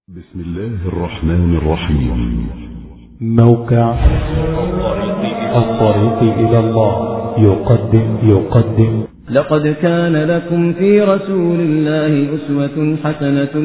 بسم الله الرحمن الرحيم. موقع الطريق إلى الله يقدم لقد كان لكم في رسول الله أسوة حسنة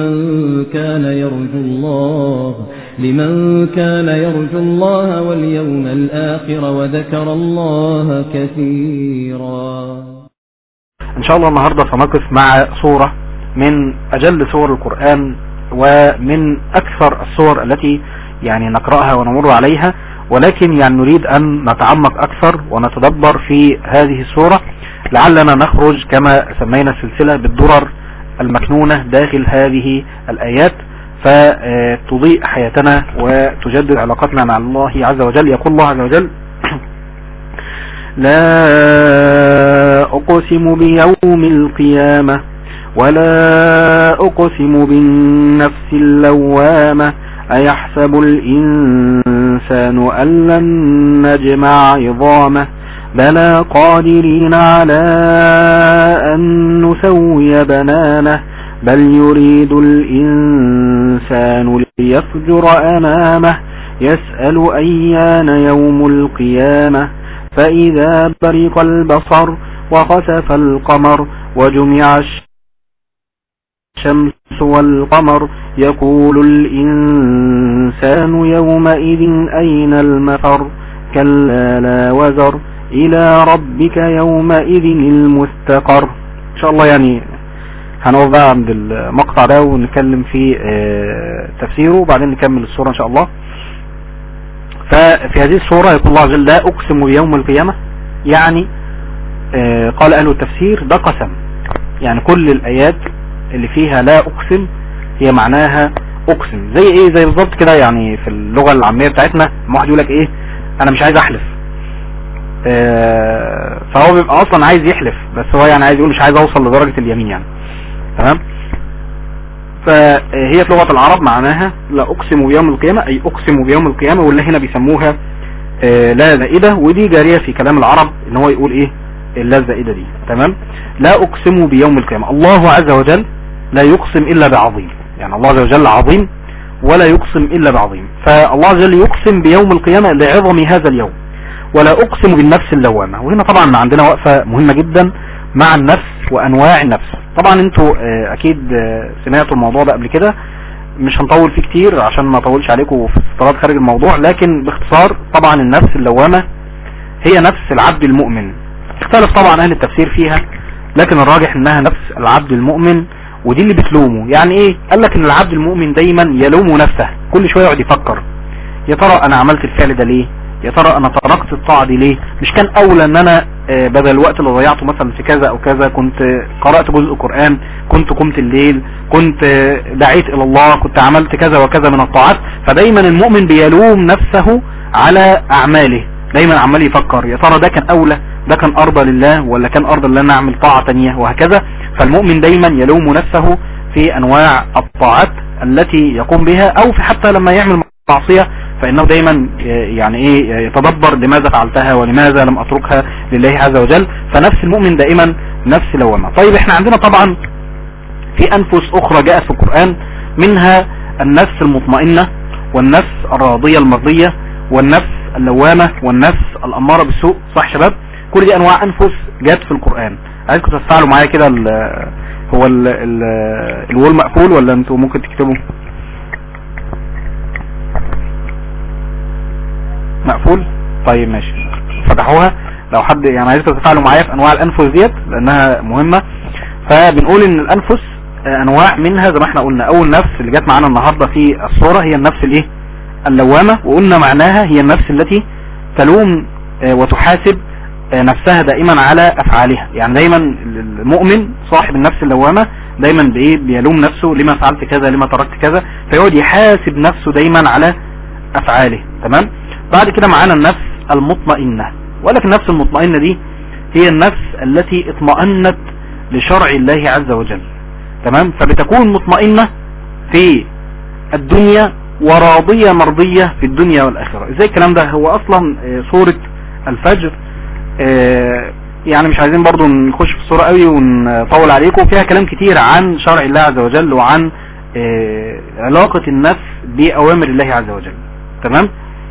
لمن كان يرجو الله واليوم الآخر وذكر الله كثيرا. إن شاء الله النهاردة سنقف مع صورة من أجل صور القرآن ومن أكثر الصور التي نقرأها ونمر عليها، ولكن نريد أن نتعمق أكثر ونتدبر في هذه الصورة لعلنا نخرج كما سمينا السلسلة بالدرر المكنونة داخل هذه الآيات فتضيء حياتنا وتجدد علاقتنا مع الله عز وجل. يقول الله عز وجل: لا أقسم بيوم القيامة ولا أقسم بالنفس اللوامة أيحسب الإنسان أن لن نجمع عظامه بلى قادرين على أن نسوي بنانه بل يريد الإنسان ليفجر أمامه يسأل أيان يوم القيامة فإذا برق البصر وخسف القمر وجمع الشمس والقمر يقول الإنسان يومئذ أين المفر كلا لا وزر إلى ربك يومئذ المستقر. إن شاء الله هنقف بقى عند المقطع ده ونتكلم في تفسيره وبعدين نكمل السورة إن شاء الله. ففي هذه السورة يقول الله عز وجل: لا أقسم بيوم القيامة، قال أهل التفسير ده قسم، كل الآيات اللي فيها لا أقسم هي معناها أقسم. زي إيه؟ زي بالظبط كده في اللغة العامية بتاعتنا واحد يقول لك إيه، أنا مش عايز أحلف، فهو بيبقى أصلا عايز يحلف بس هو عايز يقول مش عايز أوصل لدرجة اليمين تمام. فهي في لغة العرب معناها لا أقسم بيوم القيامة، أي أقسم بيوم القيامة، واللي هنا بيسموها لا زائدة، ودي جارية في كلام العرب إن هو يقول إيه اللا الزائدة دي تمام. لا أقسم بيوم القيامة، الله عز وجل لا يقسم إلا بعظيم، الله عز وجل عظيم ولا يقسم إلا بعظيم، فالله عز وجل يقسم بيوم القيامة لعظم هذا اليوم. ولا أقسم بالنفس اللوامة، وهنا طبعا عندنا وقفة مهمة جدا مع النفس وأنواع النفس. طبعا انتوا أكيد سمعتوا الموضوع ده قبل كده، مش هنطول فيه كتير عشان ما اطولش عليكم في استطراد خارج الموضوع، لكن باختصار طبعا النفس اللوامة هي نفس العبد المؤمن. اختلف طبعا أهل التفسير فيها، لكن الراجح انها نفس العبد المؤمن، ودي اللي بتلومه. ايه؟ قال لك ان العبد المؤمن دايما يلوم نفسه، كل شوية يقعد يفكر يا ترى انا عملت الفعل ده ليه، يا ترى انا تركت الطاعة دي ليه، مش كان اولى ان انا بدل الوقت اللي ضيعته مثلا في كذا او كذا كنت قرأت جزء قرآن، كنت قمت الليل، كنت دعيت الى الله، كنت عملت كذا وكذا من الطاعات. فدايما المؤمن بيلوم نفسه على اعماله، دايما عمال يفكر يا ترى ده كان اولى، ده كان ارضى لله ولا كان ارضى ان انا اعمل طاعة تانية وهكذا. فالمؤمن دايما يلوم نفسه في انواع الطاعات التي يقوم بها، او في حتى لما يعمل معصية فانه دايما يتدبر لماذا فعلتها ولماذا لم اتركها لله عز وجل. فنفس المؤمن دائما نفس لوامة. طيب احنا عندنا طبعا في انفس اخرى جاءت في القرآن، منها النفس المطمئنة والنفس الراضية المرضية والنفس اللوامة والنفس الامارة بالسوء، صح شباب؟ كل دي انواع انفس جاءت في القرآن. عايزكم تفعلوا معايا كده هو الوول مقفول ولا انتوا ممكن تكتبوا؟ مقفول؟ طيب ماشي، فتحوها لو حد عايزكم تفعلوا معايا في انواع الانفس ديت لانها مهمة. فبنقول ان الانفس انواع، منها زي ما احنا قلنا اول نفس اللي جت معانا النهاردة في الصورة هي النفس اللوامة، وقلنا معناها هي النفس التي تلوم وتحاسب نفسها دائما على افعالها. دايما المؤمن صاحب النفس اللوامة دايما بيلوم نفسه لما فعلت كذا، لما تركت كذا، فيقعد يحاسب نفسه دايما على افعاله تمام. بعد كده معانا النفس المطمئنة، ولكن النفس المطمئنة دي هي النفس التي اطمأنت لشرع الله عز وجل تمام. فبتكون مطمئنة في الدنيا وراضية مرضية في الدنيا والآخرة. ازاي الكلام ده؟ هو اصلا سورة الفجر مش عايزين برضو نخش في الصورة قوي ونطول عليكم، فيها كلام كتير عن شرع الله عز وجل وعن علاقة النفس بأوامر الله عز وجل. تمام.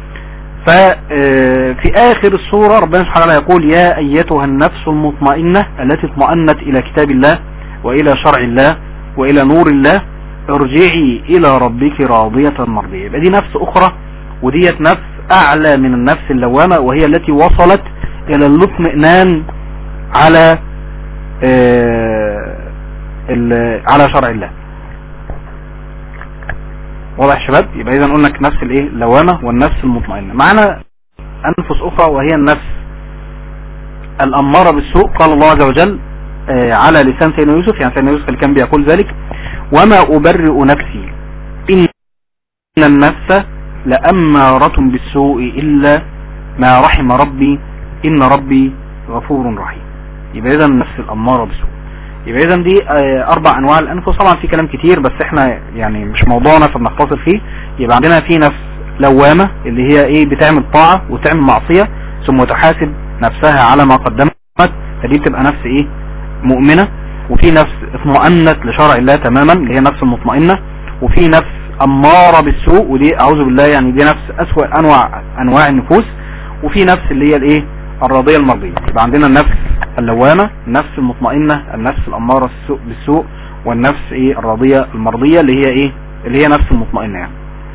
ففي آخر السورة ربنا سبحانه وتعالى يقول يا أيتها النفس المطمئنة التي اطمأنت إلى كتاب الله وإلى شرع الله وإلى نور الله ارجعي إلى ربك راضية مرضية. يبقى دي نفس أخرى، وديت نفس أعلى من النفس اللوامة، وهي التي وصلت إلى الاطمئنان على على شرع الله. واضح يا شباب؟ يبقى إذا قلنا نفس الايه اللوامة والنفس المطمئنة. معنا أنفس أخرى وهي النفس الأمارة بالسوء. قال الله عز وجل على لسان سيدنا يوسف، يعني سيدنا يوسف اللي كان بيقول ذلك وما أبرئ نفسي إن النفس لأمارة بالسوء إلا ما رحم ربي إن ربي غفور رحيم. يبقى إذا النفس الأمارة بالسوء. يبقى إذا دي 4 أنواع الأنفس. طبعا في كلام كتير بس احنا يعني مش موضوعنا فبنختصر فيه. يبقى عندنا في نفس لوامة اللي هي ايه بتعمل طاعة وتعمل معصية ثم تحاسب نفسها على ما قدمت، فدي بتبقى نفس ايه مؤمنة. وفي نفس اطمأنت لشرع الله تماما اللي هي نفس المطمئنة. وفي نفس أمارة بالسوء ودي أعوذ بالله يعني دي نفس أسوأ أنواع النفوس. وفي نفس اللي هي الايه الراضية المرضية. يبقى عندنا النفس اللوامة، النفس المطمئنة، النفس الأمارة بالسوء، والنفس ايه الراضية المرضية اللي هي ايه اللي هي نفس المطمئنة. يعني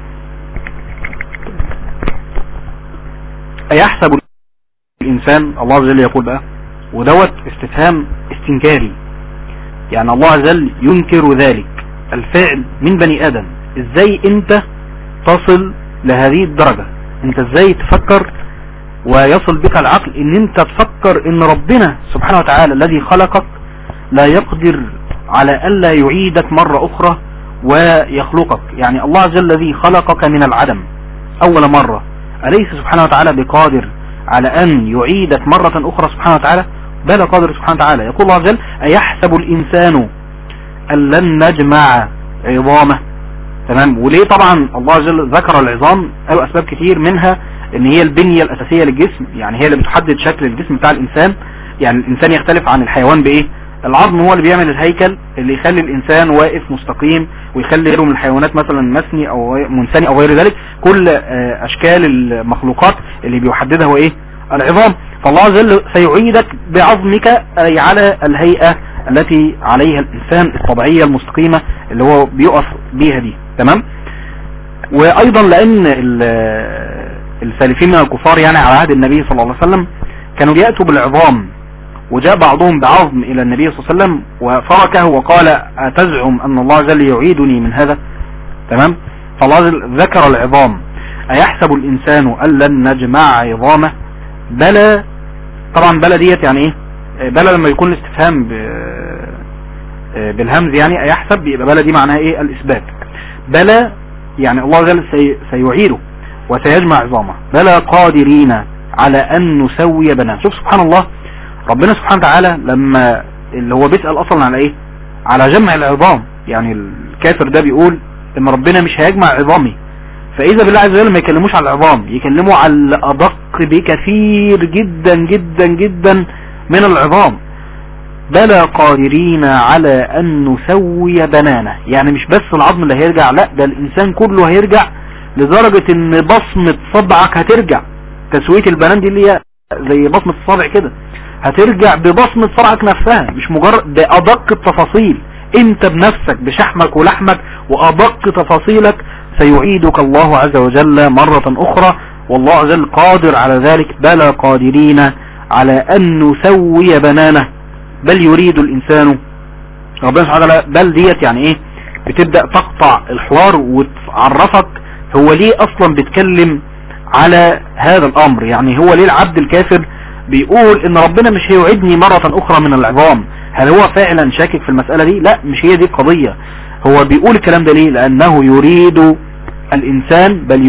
أيحسب الإنسان، الله عز وجل يقول بقى ودوت استفهام استنكاري، يعني الله عز وجل ينكر ذلك الفعل من بني آدم. ازاي انت تصل لهذه الدرجة؟ انت ازاي تفكر ويصل بك العقل ان انت تفكر ان ربنا سبحانه وتعالى الذي خلقك لا يقدر على ألا يعيدك مرة اخرى ويخلقك؟ يعني الله عز وجل الذي خلقك من العدم اول مرة أليس سبحانه وتعالى بقادر على ان يعيدك مرة اخرى سبحانه وتعالى؟ بلى قادر سبحانه وتعالى. يقول الله عز وجل أيحسب الإنسان أن لن نجمع عظامه. تمام. وليه طبعا الله عز وجل ذكر العظام؟ له أسباب كتير، منها ان هي البنية الأساسية للجسم، يعني هي اللي بتحدد شكل الجسم بتاع الإنسان. يعني الإنسان يختلف عن الحيوان بإيه؟ العظم هو اللي بيعمل الهيكل اللي يخلي الإنسان واقف مستقيم ويخلي غيره من الحيوانات مثلا مسني أو منسني أو غير ذلك. كل أشكال المخلوقات اللي بيحددها هو إيه؟ العظام. فالله عز وجل سيعيدك بعظمك أي على الهيئة التي عليها الإنسان الطبيعية المستقيمة اللي هو بيقف بيها دي. تمام. وأيضا لأن السالفين من الكفار يعني على عهد النبي صلى الله عليه وسلم كانوا بيأتوا بالعظام، وجاء بعضهم بعظم إلى النبي صلى الله عليه وسلم وفركه وقال أتزعم أن الله عز وجل يعيدني من هذا؟ تمام. فالله عز وجل ذكر العظام. أيحسب الإنسان أن لن نجمع عظامه؟ بلى. طبعا بلى ديت يعني ايه؟ بلى لما يكون الاستفهام بالهمز يعني أيحسب، يبقى بلى دي معناها ايه؟ الإثبات. بلى يعني الله عز وجل سيعيده وسيجمع عظامه. بلى قادرين على أن نسوي بنانه. شوف سبحان الله، ربنا سبحانه وتعالى لما اللي هو بيسأل أصلا على ايه؟ على جمع العظام. يعني الكافر ده بيقول ان ربنا مش هيجمع عظامي، فإذا بالله عز وجل ما يكلموش على العظام، يكلموا على الأدق بكثير جدا جدا جدا من العظام. بلى قادرين على أن نسوي بنانه. يعني مش بس العظم اللي هيرجع، لا ده الإنسان كله هيرجع، لدرجة ان بصمة صبعك هترجع. تسوية البنان دي اللي هي زي بصمة الصبع كده، هترجع ببصمة صبعك نفسها، مش مجرد بأدق التفاصيل. انت بنفسك بشحمك ولحمك وأدق تفاصيلك سيعيدك الله عز وجل مرة أخرى، والله عز وجل قادر على ذلك. بلى قادرين على أن نسوي بنانه بل يريد الإنسان. ربنا سبحانه وتعالى بل ديت يعني ايه؟ بتبدأ تقطع الحوار وتعرفك هو ليه أصلا بتكلم على هذا الأمر. يعني هو ليه العبد الكافر بيقول ان ربنا مش هيعيدني مرة أخرى من العظام؟ هل هو فعلا شاكك في المسألة دي؟ لا، مش هي دي القضية. هو بيقول الكلام ده ليه؟ لأنه يريد الإنسان بل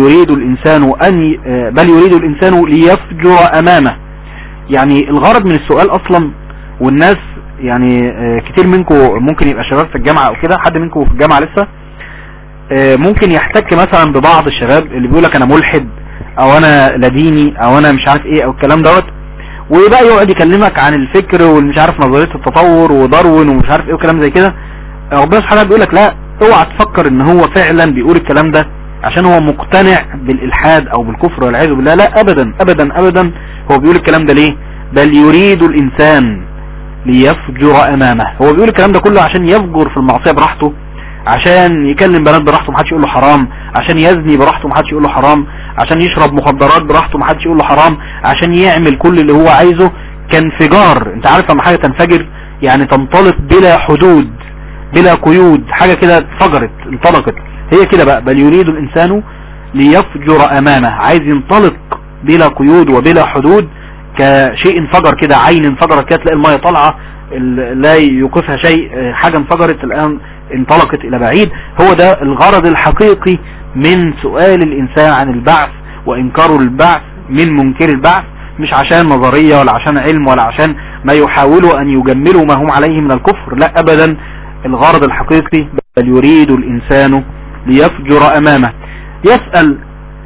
يريد الإنسان ليفجر أمامه. يعني الغرض من السؤال أصلا، والناس يعني كتير منكم ممكن يبقى شباب في الجامعة أو كده، حد منكم في الجامعة لسه ممكن يحتك مثلا ببعض الشباب اللي بيقولك أنا ملحد أو أنا لديني أو أنا مش عارف إيه أو الكلام دوت، ويبقى يقعد يكلمك عن الفكر والمش عارف نظرية التطور وداروين ومش عارف إيه وكلام زي كده. ربنا سبحانه بيقولك لا، اوعى تفكر ان هو فعلا بيقول الكلام ده عشان هو مقتنع بالالحاد او بالكفر والعياذ بالله، لا ابدا ابدا ابدا. هو بيقول الكلام ده ليه؟ بل يريد الانسان ليفجر امامه. هو بيقول الكلام ده كله عشان يفجر في المعصية براحته، عشان يكلم بنات براحته محدش يقول له حرام، عشان يزني براحته محدش يقول له حرام، عشان يشرب مخدرات براحته محدش يقول له حرام، عشان يعمل كل اللي هو عايزه كانفجار. انت عارف لما حاجة تنفجر يعني تنطلق بلا حدود بلا قيود، حاجة كده اتفجرت انطلقت، هي كده بقى. بل يريد الانسان ليفجر امامه، عايز ينطلق بلا قيود وبلا حدود كشيء انفجر كده، عين انفجرت كده تلاقي المية طالعة لا يوقفها شيء، حاجة انفجرت الان انطلقت الى بعيد. هو ده الغرض الحقيقي من سؤال الانسان عن البعث وانكار البعث من منكر البعث، مش عشان نظرية ولا عشان علم ولا عشان ما يحاولوا ان يجملوا ما هم عليه من الكفر، لا ابدا. الغرض الحقيقي بل يريد الانسان ليفجر امامه. يسأل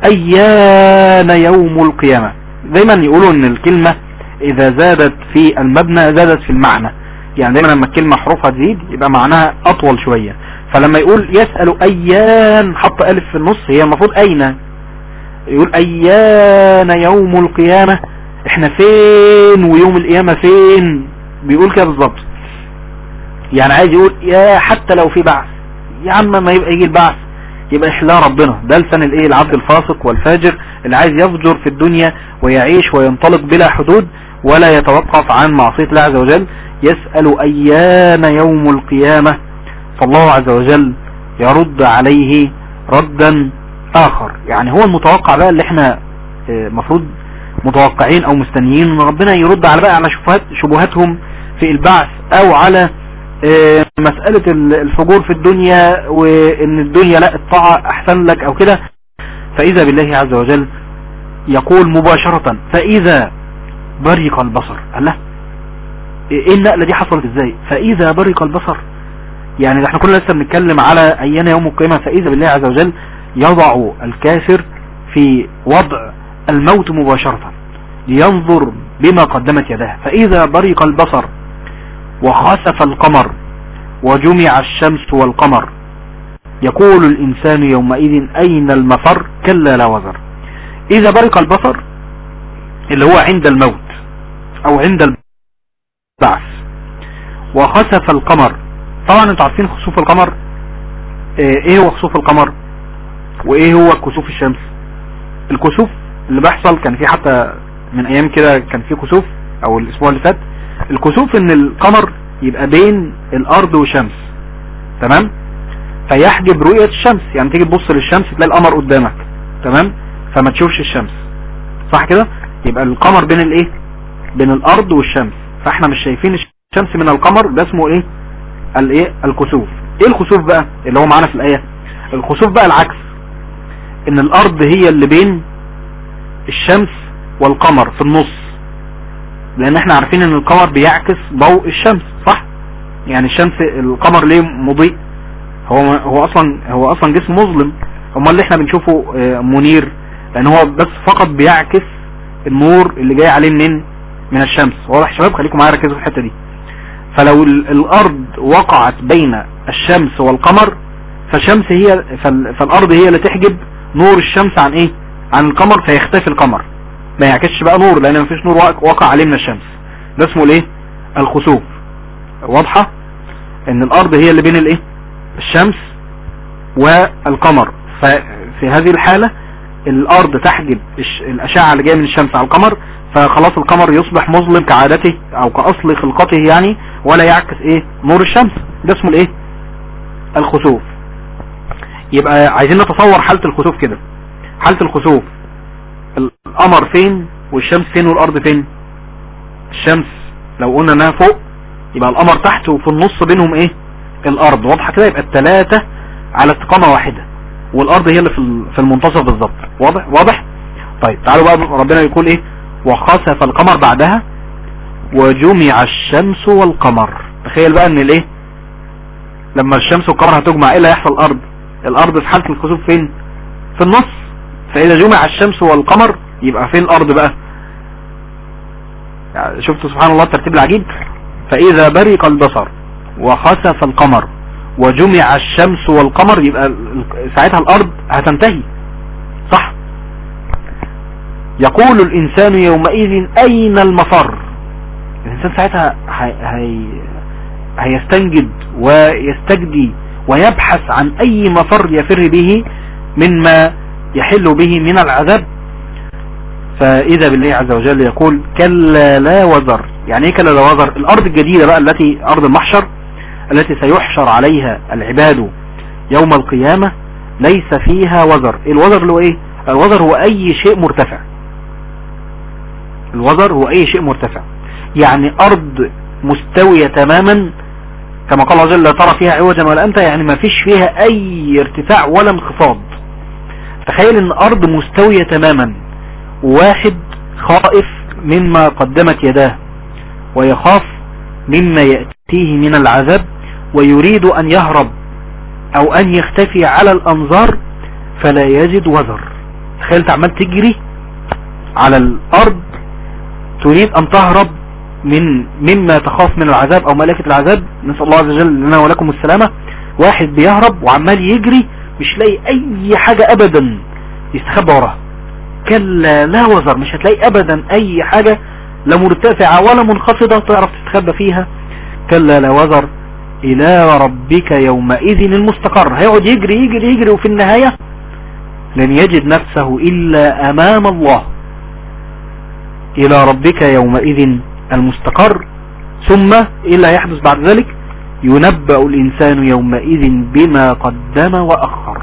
ايان يوم القيامة. دايما يقولوا ان الكلمة اذا زادت في المبنى زادت في المعنى، يعني دايما لما الكلمة حروفها تزيد يبقى معناها اطول شوية. فلما يقول يسأل ايان حط الف في النص، هي المفروض اين، يقول ايان يوم القيامة، احنا فين ويوم القيامة فين، بيقول كده بالظبط. يعني عايز يقول يا حتى لو في بعث يا عم ما يبقى يجي البعث، يبقى احلى ربنا. ده لسان الايه العبد الفاسق والفاجر اللي عايز يفجر في الدنيا ويعيش وينطلق بلا حدود ولا يتوقف عن معصية الله عز وجل. يسأل ايان يوم القيامة، فالله عز وجل يرد عليه ردا اخر. يعني هو المتوقع بقى اللي احنا مفروض متوقعين او مستنيين ان ربنا يرد على بقى على شبهاتهم في البعث او على مسألة الفجور في الدنيا وان الدنيا لا الطاعة احسن لك او كده. فاذا بالله عز وجل يقول مباشرة فاذا برق البصر. الله، ايه النقلة دي حصلت ازاي؟ فاذا برق البصر، يعني احنا كنا لسه بنتكلم على ايان يوم القيامة. فاذا بالله عز وجل يضع الكافر في وضع الموت مباشرة لينظر بما قدمت يداه. فاذا برق البصر وخسف القمر وجمع الشمس والقمر يقول الإنسان يومئذ أين المفر كلا لا وزر. إذا برق البصر اللي هو عند الموت أو عند البعث، وخسف القمر. طبعا انتوا عارفين خسوف القمر، ايه هو خسوف القمر وايه هو كسوف الشمس؟ الكسوف اللي بيحصل كان في حتى من ايام كده كان في كسوف او الاسبوع اللي فات. الكسوف ان القمر يبقى بين الارض والشمس، تمام، فيحجب رؤية الشمس. يعني تيجي تبص للشمس تلاقي القمر قدامك، تمام، فما تشوفش الشمس، صح كده؟ يبقى القمر بين الايه؟ بين الارض والشمس، فاحنا مش شايفين الشمس من القمر. ده اسمه ايه؟ الايه؟ الكسوف. ايه الكسوف بقى اللي هو معانا في الايه؟ الكسوف بقى العكس، ان الارض هي اللي بين الشمس والقمر في النص، لان احنا عارفين ان القمر بيعكس ضوء الشمس، صح؟ يعني الشمس القمر ليه مضيء؟ هو اصلا جسم مظلم، امال اللي احنا بنشوفه منير لان هو بس فقط بيعكس النور اللي جاي عليه من الشمس. واضح يا شباب؟ خليكم معايا ركزوا في الحته دي. فلو الارض وقعت بين الشمس والقمر فالارض هي اللي تحجب نور الشمس عن ايه؟ عن القمر، فيختفي القمر، ما يعكسش بقى نور لان مفيش نور وقع عليه من الشمس. ده اسمه الايه؟ الخسوف. واضحة ان الارض هي اللي بين الايه؟ الشمس والقمر. ففي هذه الحالة الارض تحجب الاشعة اللي جاية من الشمس على القمر، فخلاص القمر يصبح مظلم كعادته او كاصل خلقته يعني، ولا يعكس ايه؟ نور الشمس. ده اسمه الايه؟ الخسوف. يبقى عايزين نتصور حالة الخسوف كده. حالة الخسوف القمر فين والشمس فين والارض فين؟ الشمس لو قلنا انها فوق يبقى القمر تحت وفي النص بينهم ايه؟ الارض. واضحة كده؟ يبقى الثلاثة على استقامة واحدة والارض هي اللي في المنتصف بالظبط. واضح؟ طيب تعالوا بقى ربنا يقول ايه؟ وخسف القمر بعدها وجمع الشمس والقمر. تخيل بقى ان الايه؟ لما الشمس والقمر هتجمع ايه اللي هيحصل؟ الارض في حالة الخسوف فين؟ في النص. فاذا جمع الشمس والقمر يبقى فين الارض بقى؟ يعني شفتوا سبحان الله الترتيب العجيب. فاذا برق البصر وخسف القمر وجمع الشمس والقمر، يبقى ساعتها الارض هتنتهي، صح؟ يقول الانسان يومئذ اين المفر. الانسان ساعتها هيستنجد ويستجدي ويبحث عن اي مفر يفر به مما يحل به من العذاب. فاذا بالله عز وجل يقول كلا لا وزر. يعني ايه كلا لا وزر؟ الارض الجديدة بقى التي ارض المحشر التي سيحشر عليها العباد يوم القيامة ليس فيها وزر. الوزر اللي هو ايه؟ الوزر هو اي شيء مرتفع. الوزر هو اي شيء مرتفع، يعني ارض مستوية تماما كما قال الله عز وجل لا ترى فيها عوجا ولا امتا، يعني ما فيش فيها اي ارتفاع ولا انخفاض. تخيل ان ارض مستوية تماما، واحد خائف مما قدمت يداه ويخاف مما يأتيه من العذاب ويريد ان يهرب او ان يختفي على الانظار فلا يجد وزر. تخيل تعمل تجري على الارض تريد ان تهرب مما تخاف من العذاب او ملائكة العذاب، نسأل الله عز وجل لنا ولكم السلامة. واحد بيهرب وعمال يجري مش لاقي اي حاجة ابدا يستخبى وراها. كلا لا وزر، مش هتلاقي ابدا اي حاجة لا مرتفعة ولا منخفضة تعرف تستخبى فيها. كلا لا وزر الى ربك يومئذ المستقر. هيقعد يجري يجري يجري وفي النهاية لن يجد نفسه الا امام الله. الى ربك يومئذ المستقر. ثم ايه اللي هيحدث بعد ذلك؟ ينبأ الانسان يومئذ بما قدم واخر.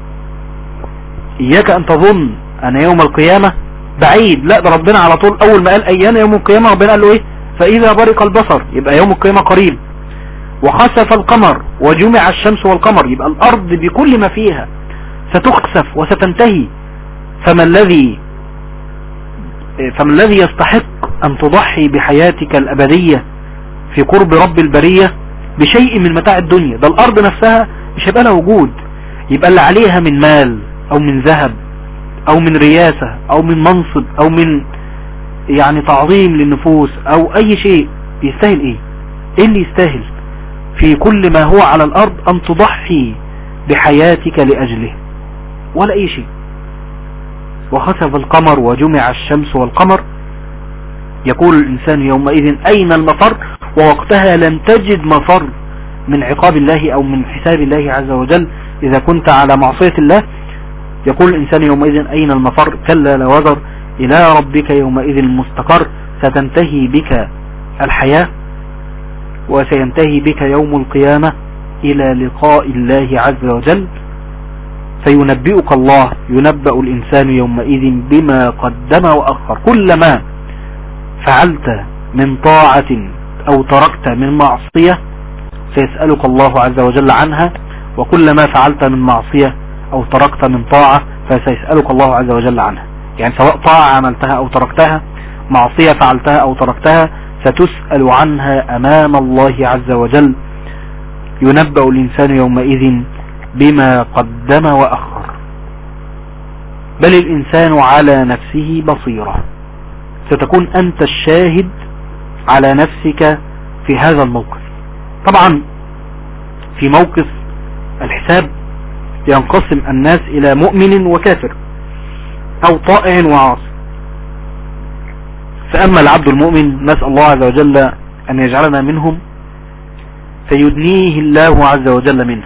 اياك ان تظن ان يوم القيامة بعيد، لا ده ربنا على طول اول ما قال ايان يوم القيامة ربنا قال له ايه؟ فاذا برق البصر، يبقى يوم القيامة قريب. وخسف القمر وجمع الشمس والقمر، يبقى الارض بكل ما فيها ستخسف وستنتهي. فما الذي يستحق ان تضحي بحياتك الابدية في قرب رب البرية بشيء من متاع الدنيا؟ ده الارض نفسها مش هيبقى لها وجود، يبقى اللي عليها من مال او من ذهب او من رياسة او من منصب او من يعني تعظيم للنفوس او اي شيء، يستاهل ايه؟ ايه اللي يستاهل في كل ما هو على الارض ان تضحي بحياتك لاجله؟ ولا اي شيء. وخسف القمر وجمع الشمس والقمر. يقول الانسان يومئذ اين المفر، ووقتها لن تجد مفر من عقاب الله او من حساب الله عز وجل اذا كنت على معصية الله. يقول الانسان يومئذ اين المفر، كلا لا وزر الى ربك يومئذ المستقر. ستنتهي بك الحياة وسينتهي بك يوم القيامة الى لقاء الله عز وجل. فينبئك الله، ينبأ الانسان يومئذ بما قدم واخر. كلما فعلت من طاعة او تركت من معصية سيسألك الله عز وجل عنها، وكلما فعلت من معصية او تركت من طاعة فسيسألك الله عز وجل عنها. يعني سواء طاعة عملتها او تركتها، معصية فعلتها او تركتها، ستسأل عنها امام الله عز وجل. ينبأ الانسان يومئذ بما قدم واخر. بل الانسان على نفسه بصيرة. ستكون انت الشاهد على نفسك في هذا الموقف. طبعا في موقف الحساب ينقسم الناس الى مؤمن وكافر او طائع وعاصي. فاما العبد المؤمن نسأل الله عز وجل ان يجعلنا منهم، فيدنيه الله عز وجل منه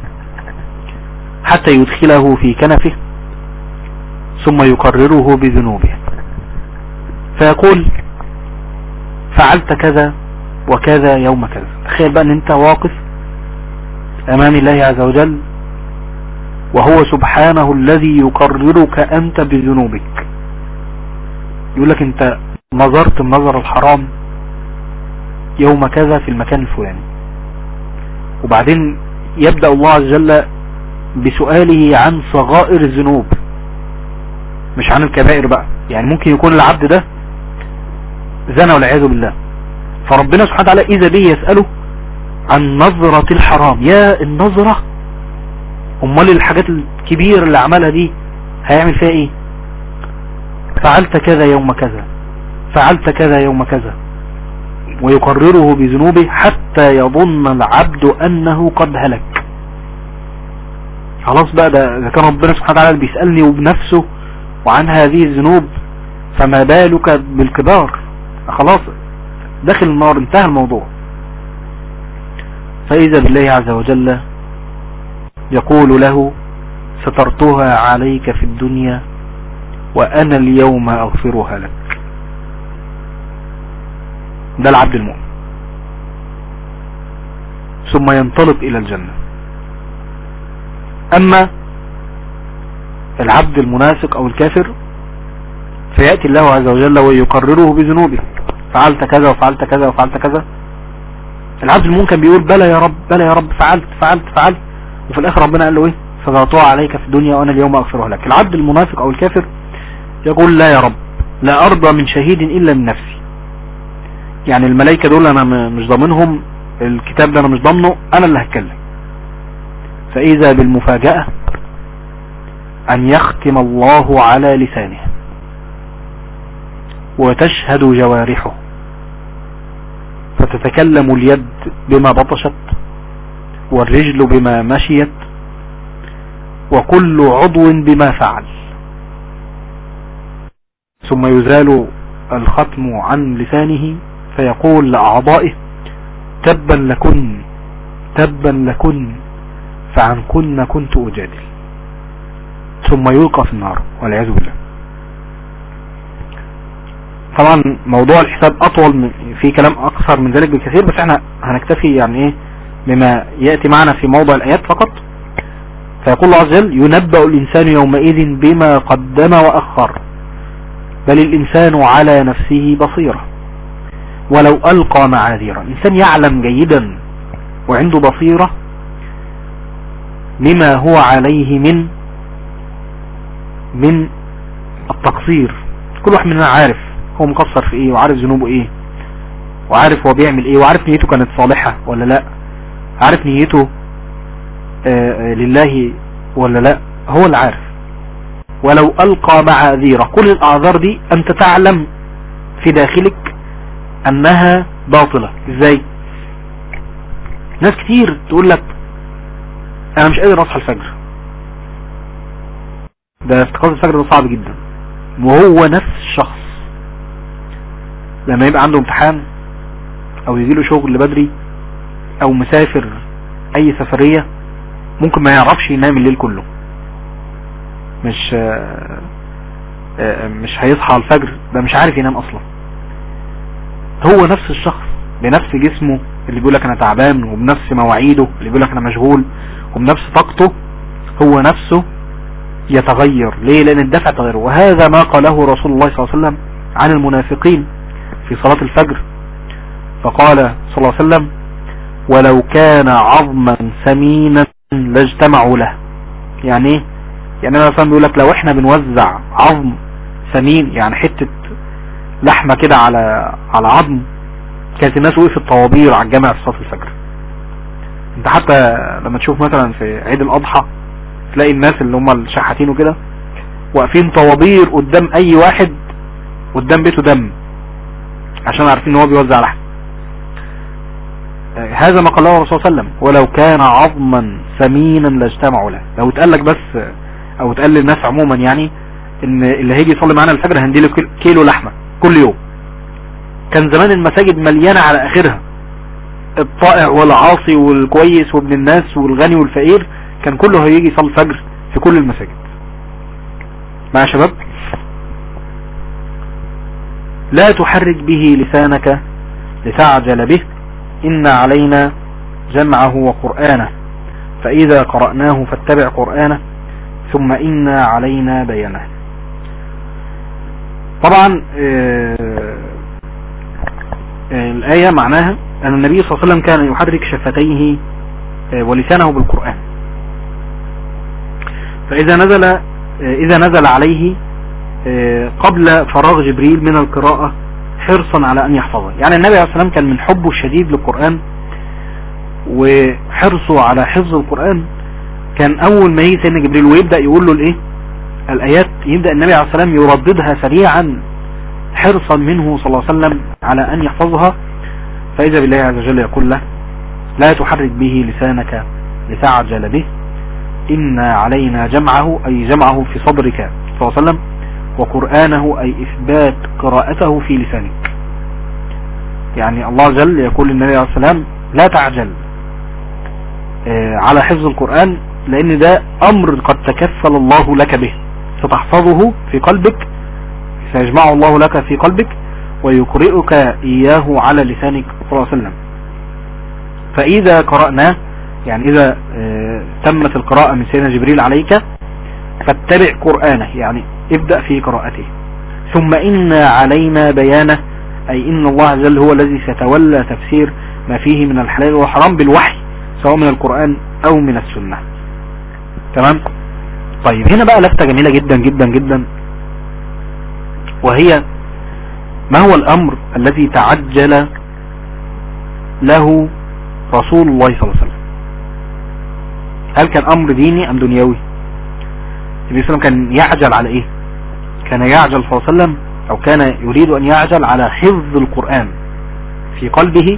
حتى يدخله في كنفه ثم يقرره بذنوبه فيقول فعلت كذا وكذا يوم كذا. تخيل بقى ان انت واقف امام الله عز وجل وهو سبحانه الذي يقررك انت بذنوبك. يقول لك انت نظرت النظر الحرام يوم كذا في المكان الفلاني، وبعدين يبدأ الله عز وجل بسؤاله عن صغائر الذنوب مش عن الكبائر بقى. يعني ممكن يكون العبد ده زنا والعياذ بالله، فربنا سبحانه وتعالى اذا به يسأله عن نظرة الحرام. يا النظرة، امال الحاجات الكبيرة اللي عملها دي هيعمل فيها ايه؟ فعلت كذا يوم كذا، فعلت كذا يوم كذا. ويقرره بذنوبه حتى يظن العبد أنه قد هلك. خلاص بقى، ده كان ربنا سبحانه وتعالى بيسألني وبنفسه وعن هذه الذنوب، فما بالك بالكبار؟ خلاص داخل النار، انتهى الموضوع. فإذا بالله عز وجل يقول له سترتها عليك في الدنيا وأنا اليوم أغفرها لك. ده العبد المؤمن، ثم ينطلق إلى الجنة. أما العبد المنافق أو الكافر فيأتي الله عز وجل ويقرره بذنوبه، فعلت كذا وفعلت كذا وفعلت كذا. العبد المؤمن كان بيقول بلى يا رب بلى يا رب، فعلت، وفي الآخر ربنا قال له ايه؟ سترتها عليك في الدنيا وأنا اليوم أغفرها لك. العبد المنافق أو الكافر يقول لا يا رب، لا أرضى من شهيد إلا من نفسي. يعني الملائكة دول أنا مش ضامنهم، الكتاب ده أنا مش ضامنه، أنا اللي هتكلم. فإذا بالمفاجأة أن يختم الله على لسانه وتشهد جوارحه، فتتكلم اليد بما بطشت والرجل بما مشيت وكل عضو بما فعل، ثم يزال الختم عن لسانه فيقول لأعضائه تبا لكن تبا لكن فعن كن كنت أجادل، ثم يلقى في النار والعياذ بالله. طبعا موضوع الحساب أطول، في كلام أكثر من ذلك بكثير، بس احنا هنكتفي يعني ايه بما يأتي معنا في موضع الآيات فقط. فيقول الله عز وجل ينبأ الإنسان يومئذ بما قدم وأخر بل الإنسان على نفسه بصيرة ولو ألقى معاذيرا. الإنسان يعلم جيدا وعنده بصيرة بما هو عليه من التقصير. كل واحد مننا عارف هو مقصر في ايه، وعارف ذنوبه ايه، وعارف هو بيعمل ايه، وعارف نيته كانت صالحة ولا لا، عارف نيته لله ولا لا، هو اللي عارف. ولو ألقى معاذيره، كل الأعذار دي أنت تعلم في داخلك أنها باطلة. ازاي؟ ناس كتير تقول لك أنا مش قادر أصحى الفجر، ده استيقاظ الفجر ده صعب جدا، وهو نفس الشخص لما يبقى عنده امتحان أو يجيله شغل بدري أو مسافر أي سفرية ممكن ما يعرفش ينام الليل كله، مش هيصحى الفجر، ده مش عارف ينام اصلا. هو نفس الشخص بنفس جسمه اللي بيقولك انا تعبان، وبنفس مواعيده اللي بيقولك انا مشغول، وبنفس طاقته، هو نفسه يتغير. ليه؟ لان الدفع تغير. وهذا ما قاله رسول الله صلى الله عليه وسلم عن المنافقين في صلاة الفجر، فقال صلى الله عليه وسلم ولو كان عظما ثمينا لاجتمعوا له. يعني ايه؟ يعني انا مثلا بيقول لك لو احنا بنوزع عظم ثمين، يعني حتة لحمة كده على عظم، كانت الناس وقفت طوابير على الجامع في صلاة الفجر. انت حتى لما تشوف مثلا في عيد الاضحى تلاقي الناس اللي هم الشحاتين وكده واقفين طوابير قدام اي واحد قدام بيته دم، عشان عارفين ان هو بيوزع لحم. هذا ما قاله الرسول صلى الله عليه وسلم ولو كان عظما ثمينا لاجتمعوا له. لو اتقال لك بس او اتقال للناس عموما يعني ان اللي هيجي يصلي معانا الفجر هنديله كيلو لحمة كل يوم، كان زمان المساجد مليانة على اخرها، الطائع والعاصي والكويس وابن الناس والغني والفقير كان كله هيجي يصلي الفجر في كل المساجد. مع شباب لا تحرك به لسانك لتعجل به إن علينا جمعه وقرآنه فإذا قرأناه فاتبع قرآنه ثم إن علينا بيانه. طبعا الآية معناها أن النبي صلى الله عليه وسلم كان يحرك شفتيه ولسانه بالقرآن، فإذا نزل عليه قبل فراغ جبريل من القراءة حرصا على أن يحفظه. يعني النبي عليه الصلاة والسلام كان من حبه الشديد للقرآن وحرصه على حفظ القرآن، كان أول ما يجي سيدنا جبريل ويبدأ يقول له الآيات يبدأ النبي عليه الصلاة والسلام يرددها سريعا حرصا منه صلى الله عليه وسلم على أن يحفظها، فإذا بالله عز وجل يقول له لا تحرك به لسانك لتعجل به إن علينا جمعه أي جمعه في صدرك صلى الله عليه وسلم وقرآنه أي إثبات قراءته في لسانك. يعني الله عز وجل يقول للنبي عليه السلام لا تعجل على حفظ القرآن لأن ده أمر قد تكفل الله لك به، ستحفظه في قلبك، سيجمعه الله لك في قلبك ويقرئك إياه على لسانك صلى الله عليه وسلم. فإذا قرأناه يعني إذا تمت القراءة من سيدنا جبريل عليك فاتبع قرآنه يعني ابدأ في قراءته. ثم إن علينا بيانه أي إن الله عز وجل هو الذي سيتولى تفسير ما فيه من الحلال والحرام بالوحي سواء من القرآن أو من السنة. تمام. طيب هنا بقى لفتة جميلة جدا جدا جدا، وهي ما هو الأمر الذي تعجل له رسول الله صلى الله عليه وسلم؟ هل كان أمر ديني أم دنيوي؟ النبي صلى الله عليه وسلم كان يعجل على إيه؟ كان يعجل صلى الله عليه وسلم أو كان يريد أن يعجل على حفظ القرآن في قلبه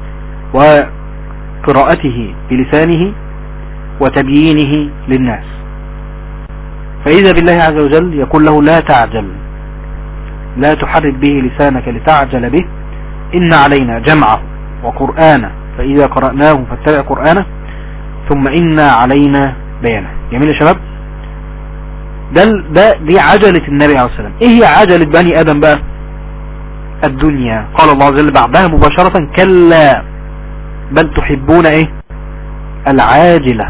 وقراءته بلسانه وتبيينه للناس. فإذا بالله عز وجل يقول له لا تعجل، لا تحرك به لسانك لتعجل به إن علينا جمعه وقرآنه فإذا قرأناه فاتبع قرآنه ثم إن علينا بيانه. جميل يا شباب؟ دي عجلة النبي عليه السلام. ايه هي عجلة بني آدم بقى؟ الدنيا. قال الله عز وجل بعدها مباشرة كلا بل تحبون ايه؟ العاجلة.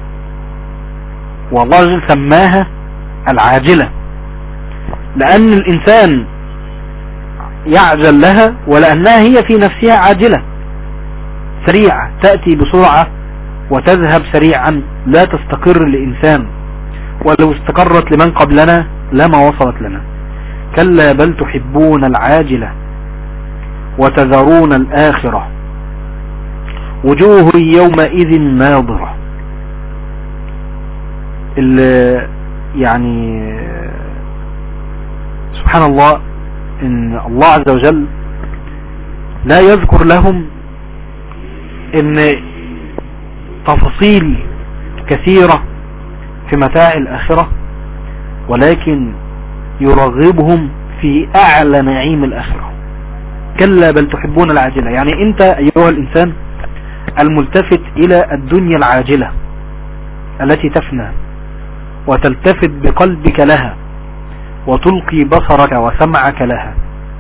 والله عز وجل سماها العاجلة لأن الإنسان يعجل لها ولأنها هي في نفسها عاجلة سريعة، تأتي بسرعة وتذهب سريعا، لا تستقر لإنسان، ولو استقرت لمن قبلنا لما وصلت لنا. كلا بل تحبون العاجلة وتذرون الآخرة وجوه يومئذ ناظرة. يعني سبحان الله ان الله عز وجل لا يذكر لهم ان تفاصيل كثيرة في متاع الآخرة، ولكن يرغبهم في أعلى نعيم الآخرة. كلا بل تحبون العاجلة، يعني أنت أيها الإنسان الملتفت إلى الدنيا العاجلة التي تفنى وتلتفت بقلبك لها وتلقي بصرك وسمعك لها،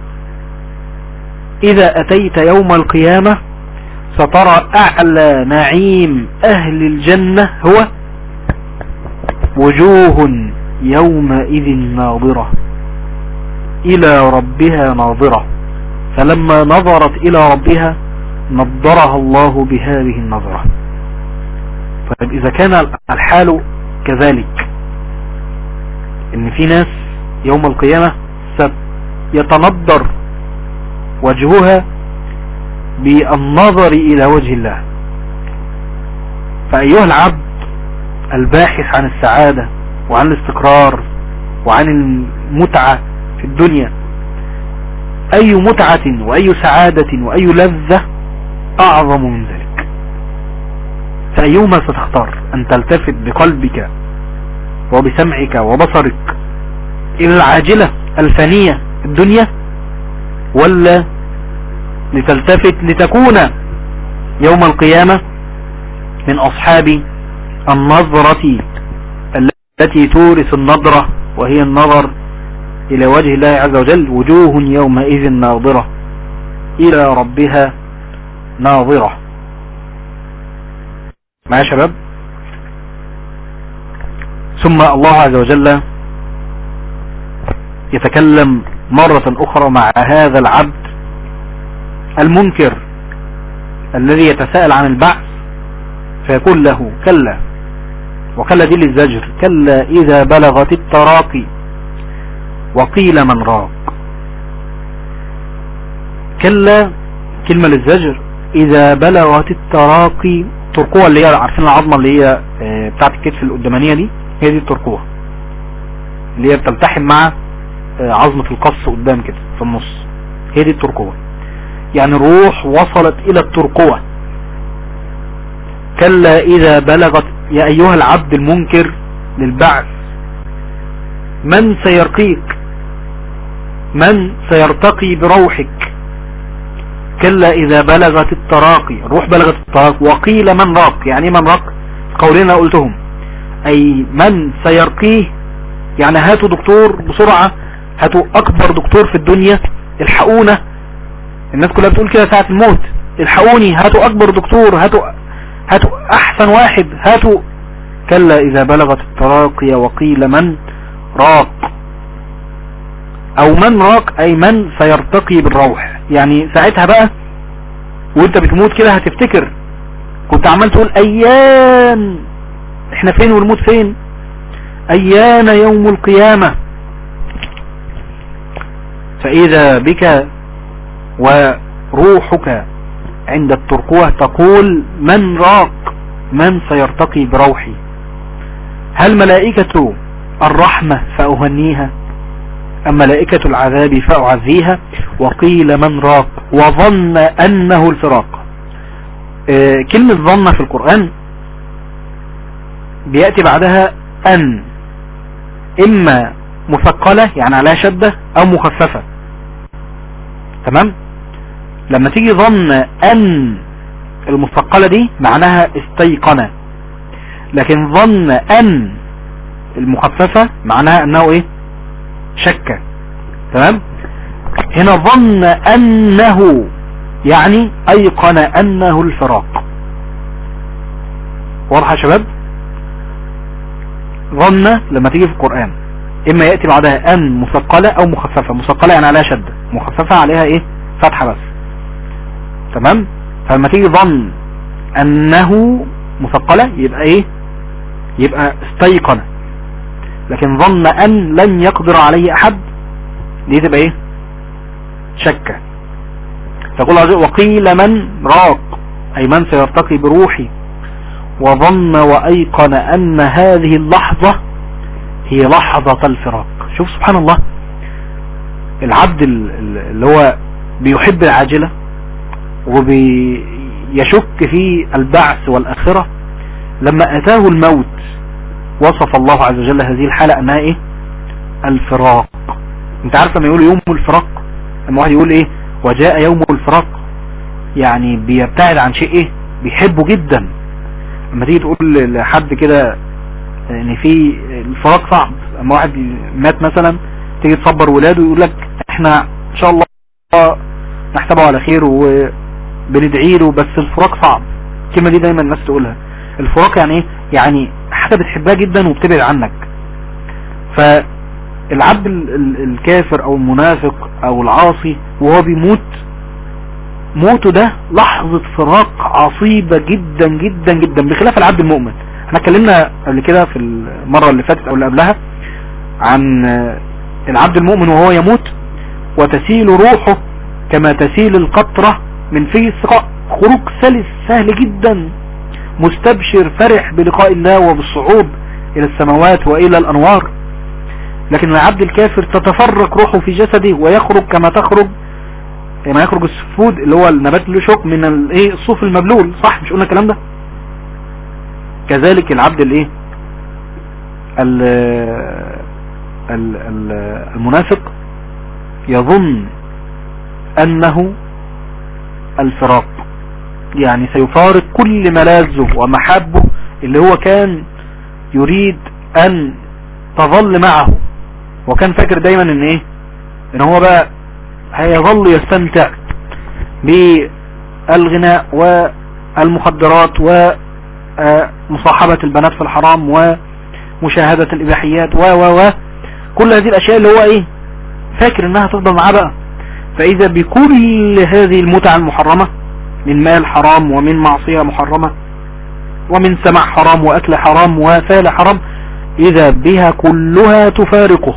إذا أتيت يوم القيامة سترى أعلى نعيم أهل الجنة هو وجوه يومئذ ناظرة إلى ربها ناظرة، فلما نظرت إلى ربها نظرها الله بهذه النظرة. طيب إذا كان الحال كذلك إن في ناس يوم القيامة سيتنظر وجهها بالنظر إلى وجه الله، فأيها العبد الباحث عن السعادة وعن الاستقرار وعن المتعة في الدنيا، أي متعة وأي سعادة وأي لذة أعظم من ذلك؟ فأيهما ستختار؟ أن تلتفت بقلبك وبسمعك وبصرك إلى العاجلة الفانية الدنيا، ولا لتلتفت لتكون يوم القيامة من أصحاب النظرة التي تورث النظرة، وهي النظر إلى وجه الله عز وجل؟ وجوه يومئذ ناظرة إلى ربها ناظرة. معايا يا شباب؟ ثم الله عز وجل يتكلم مرة أخرى مع هذا العبد المنكر الذي يتساءل عن البعث، فيقول له كلا، وكلا دي للزجر، كلا إذا بلغت التراقي وقيل من راق. كلا كلمة للزجر، إذا بلغت التراقي، ترقوة اللي هي عارفين العظمة اللي هي بتاعت الكتف القدامانية دي، هي دي الترقوة اللي هي بتلتحم مع عظمة القص قدام كده في النص، هي دي الترقوة. يعني الروح وصلت الى الترقوة. كلا اذا بلغت، يا ايها العبد المنكر للبعث، من سيرقيك؟ من سيرتقي بروحك؟ كلا اذا بلغت التراقي، الروح بلغت التراقي. وقيل من راق، يعني من راق؟ قولنا قلتهم، اي من سيرقيه، يعني هاتوا دكتور بسرعة، هاتوا اكبر دكتور في الدنيا، الحقونا. الناس كلها بتقول كده ساعة الموت، الحقوني، هاتوا اكبر دكتور، هاتوا احسن واحد، هاتوا. كلا اذا بلغت التراقي وقيل من راق، او من راق اي من سيرتقي بالروح. يعني ساعتها بقى وانت بتموت كده هتفتكر كنت عمال تقول ايان احنا فين والموت فين، ايان يوم القيامة. فاذا بك وروحك عند الترقوة تقول من راق، من سيرتقي بروحي؟ هل ملائكة الرحمة فأهنيها أم ملائكة العذاب فأعزيها؟ وقيل من راق وظن أنه الفراق. كلمة ظن في القرآن بيأتي بعدها أن، إما مثقلة يعني عليها شدة أو مخففة. تمام؟ لما تيجي ظن أن المثقلة دي معناها استيقن، لكن ظن أن المخففة معناها أنه إيه؟ شك. تمام؟ هنا ظن أنه يعني أيقن أنه الفراق. واضح يا شباب؟ ظن لما تيجي في القرآن إما يأتي بعدها أن مثقلة أو مخففة. مثقلة يعني عليها شدة، مخففة عليها إيه؟ فتحة بس. تمام؟ فلما تيجي ظن أنه مثقلة يبقى إيه؟ يبقى استيقن. لكن ظن أن لن يقدر عليه أحد دي تبقى إيه؟ شك. تقول وقيل من راق أي من سيرتقي بروحي وظن وأيقن أن هذه اللحظة هي لحظة الفراق. شوف سبحان الله، العبد اللي هو بيحب العاجلة وبيشك في البعث والآخرة، لما أتاه الموت وصف الله عز وجل هذه الحالة أنها إيه؟ الفراق. انت عارف لما يقول يوم الفراق، لما واحد يقول إيه وجاء يوم الفراق، يعني بيبتعد عن شيء إيه بيحبه جدا. لما تيجي تقول لحد كده ان في الفراق صعب، اما واحد مات مثلا تيجي تصبر ولاده يقول لك احنا ان شاء الله نحسبه على خير وبندعي له، بس الفراق صعب. الكلمة دي دايما الناس تقولها. الفراق يعني ايه؟ يعني حاجة بتحبها جدا وبتبعد عنك. فالعبد الكافر او المنافق او العاصي وهو بيموت، موته ده لحظة فراق عصيبة جدا جدا جدا، بخلاف العبد المؤمن. احنا اتكلمنا قبل كده في المرة اللي فاتت او اللي قبلها عن العبد المؤمن وهو يموت وتسيل روحه كما تسيل القطرة من فيه السقاء، خروج سلس سهل جدا، مستبشر فرح بلقاء الله وبالصعود الى السماوات والى الانوار. لكن العبد الكافر تتفرق روحه في جسده ويخرج كما تخرج ما يخرج السفود اللي هو النبات اللي شوك من الايه الصوف المبلول. صح مش قلنا الكلام ده؟ كذلك العبد الايه المنافق يظن انه الفراق، يعني سيفارق كل ملاذه ومحبه اللي هو كان يريد ان تظل معه، وكان فاكر دايما ان ايه ان هو بقى هيظل يستمتع بالغناء والمخدرات ومصاحبة البنات في الحرام ومشاهدة الإباحيات كل هذه الأشياء اللي هو ايه فاكر انها تفضل معاه بقى. فإذا بكل هذه المتعة المحرمة من مال حرام ومن معصية محرمة ومن سماع حرام وأكل حرام وفعل حرام، إذا بها كلها تفارقه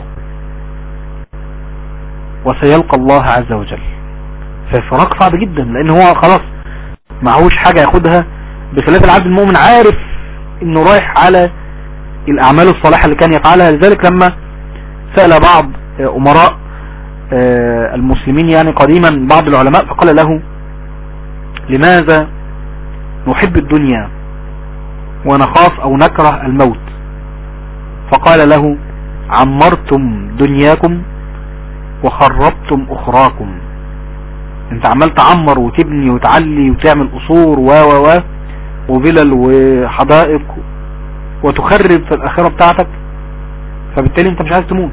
وسيلقى الله عز وجل. فالفراق صعب جدا لان هو خلاص معهوش حاجة ياخدها، بخلاف العبد المؤمن عارف انه رايح على الاعمال الصالحة اللي كان يفعلها. لذلك لما سأل بعض امراء المسلمين يعني قديما بعض العلماء، فقال له لماذا نحب الدنيا ونخاف او نكره الموت؟ فقال له عمرتم دنياكم وخربتم اخراكم. انت عمال تعمر وتبني وتعلي وتعمل قصور وفلل وحدائق وتخرب في الاخرة بتاعتك، فبالتالي انت مش عايز تموت.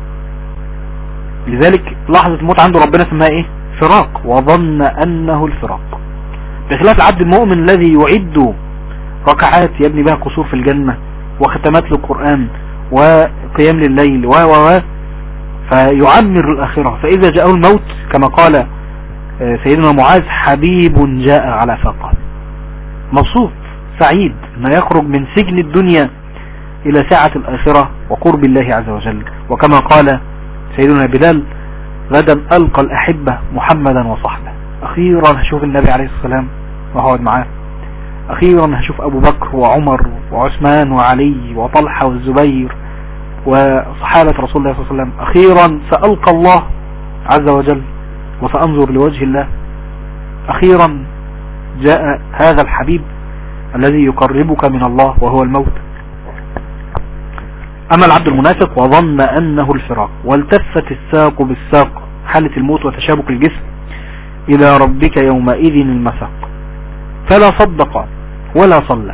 لذلك لحظة الموت عنده ربنا اسمها ايه؟ فراق، وظن انه الفراق. بخلاف العبد المؤمن الذي يعد ركعات يبني بها قصور في الجنة وختمات للقرآن وقيام لليل فيعمر الآخرة، فإذا جاءه الموت كما قال سيدنا معاذ حبيب جاء على فاقة، مبسوط سعيد ما يخرج من سجن الدنيا إلى ساعة الآخرة وقرب الله عز وجل. وكما قال سيدنا بلال غدا ألقى الأحبة محمدا وصحبه، أخيرا هشوف النبي عليه الصلاة والسلام وهقعد معاه، أخيرا هشوف أبو بكر وعمر وعثمان وعلي وطلحة والزبير وصحابة رسول الله صلى الله عليه وسلم، أخيرا سألقى الله عز وجل وسأنظر لوجه الله، أخيرا جاء هذا الحبيب الذي يقربك من الله وهو الموت. أما العبد المنافق وظن أنه الفراق والتفت الساق بالساق، حالة الموت وتشابك الجسم، إلى ربك يومئذ المساق، فلا صدق ولا صلى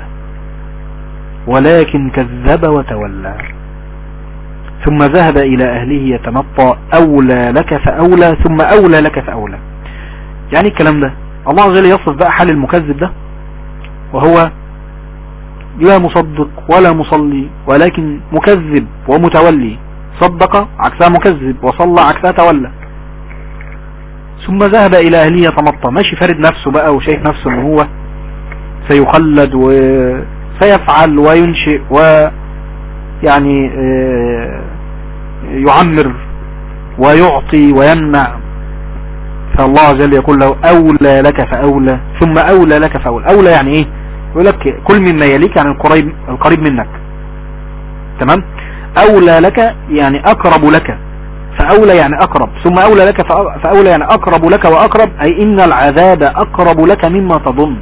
ولكن كذب وتولى ثم ذهب إلى أهله يتمطى، أولى لك فأولى ثم أولى لك فأولى. يعني الكلام ده الله عز وجل يصف بقى حال المكذب ده، وهو لا مصدق ولا مصلي ولكن مكذب ومتولي. صدق عكسها مكذب، وصلى عكسها تولى. ثم ذهب إلى أهله يتمطى، ماشي فارد نفسه بقى وشايف نفسه ان هو سيخلد وسيفعل وينشئ ويعني يعمر ويعطي ويمنع. فالله عز وجل يقول له أولى لك فأولى ثم أولى لك فأولى. أولى يعني ايه؟ يقول لك كل مما يليك يعني القريب منك، تمام. أولى لك يعني أقرب لك، فأولى يعني أقرب، ثم أولى لك فأولى يعني أقرب لك وأقرب، أي إن العذاب أقرب لك مما تظن.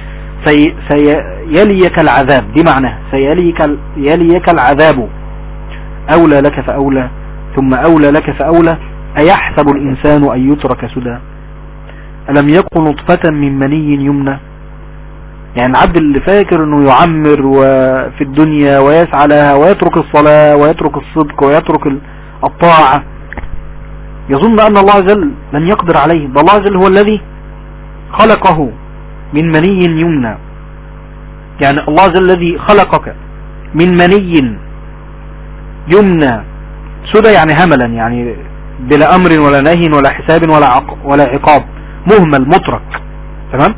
سيليك العذاب، دي معناه سيليك العذاب. أولى لك فأولى ثم أولى لك فأولى. أيحسب الإنسان أن يترك سدى ألم يكن نطفة من مني يمنى. يعني العبد اللي فاكر انه يعمر وفي الدنيا ويسعى لها ويترك الصلاة ويترك الصدق ويترك الطاعة، يظن ان الله عز وجل لن يقدر عليه. ده الله عز وجل هو الذي خلقه من مني يمنى، يعني الله عز وجل الذي خلقك من مني يمنى سدى يعني هملا، يعني بلا امر ولا نهي ولا حساب ولا عقاب، مهمل مترك، تمام.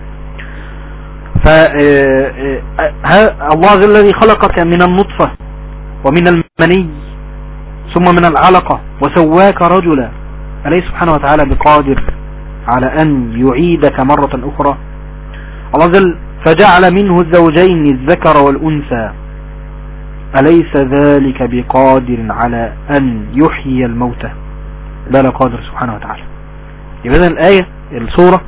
الله عز وجل الذي خلقك من النطفة ومن المني ثم من العلقة وسواك رجلا، أليس سبحانه وتعالى بقادر على أن يعيدك مرة أخرى؟ الله عز وجل فجعل منه الزوجين الذكر والأنثى، أليس ذلك بقادر على أن يحيي الموتى؟ بلى قادر سبحانه وتعالى. يبقى الآية السورة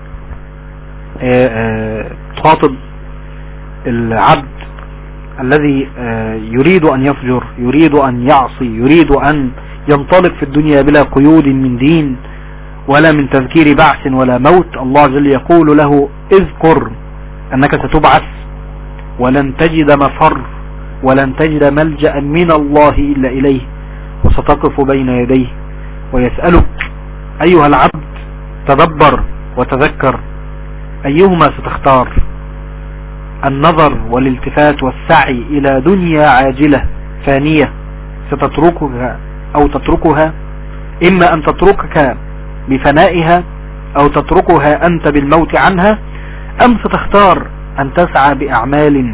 تخاطب العبد الذي يريد أن يفجر، يريد أن يعصي، يريد أن ينطلق في الدنيا بلا قيود من دين ولا من تذكير بعث ولا موت. الله عز وجل يقول له اذكر أنك ستبعث ولن تجد مفر ولن تجد ملجأ من الله إلا إليه، وستقف بين يديه ويسألك أيها العبد تدبر وتذكر أيهما ستختار، النظر والالتفات والسعي إلى دنيا عاجلة فانية ستتركها أو تتركها، إما أن تتركك بفنائها أو تتركها أنت بالموت عنها، أم ستختار أن تسعى بأعمال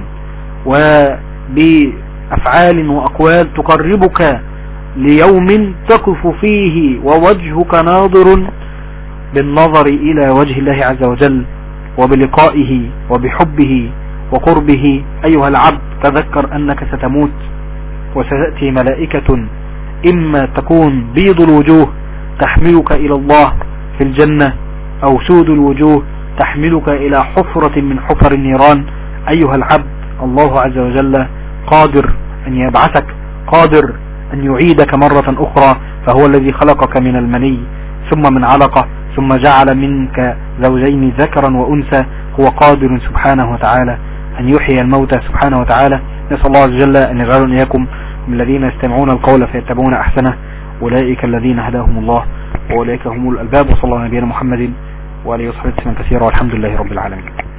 وبأفعال وأقوال تقربك ليوم تقف فيه ووجهك ناظر بالنظر إلى وجه الله عز وجل وبلقائه وبحبه وقربه. أيها العبد تذكر أنك ستموت وستأتي ملائكة إما تكون بيض الوجوه تحملك إلى الله في الجنة، أو سود الوجوه تحملك إلى حفرة من حفر النيران. أيها العبد، الله عز وجل قادر أن يبعثك، قادر أن يعيدك مرة أخرى، فهو الذي خلقك من المني ثم من علقة ثم جعل منك زوجين ذكرا وأنثى. هو قادر سبحانه وتعالى أن يحيي الموتى سبحانه وتعالى. نسأل الله عز وجل أن يجعلنا إياكم من الذين يستمعون القول فيتبعون أحسنه، أولئك الذين هداهم الله وأولئك هم الألباب. وصلى الله على نبينا محمد وعليه وصحبه وسلم كثيرا، والحمد لله رب العالمين.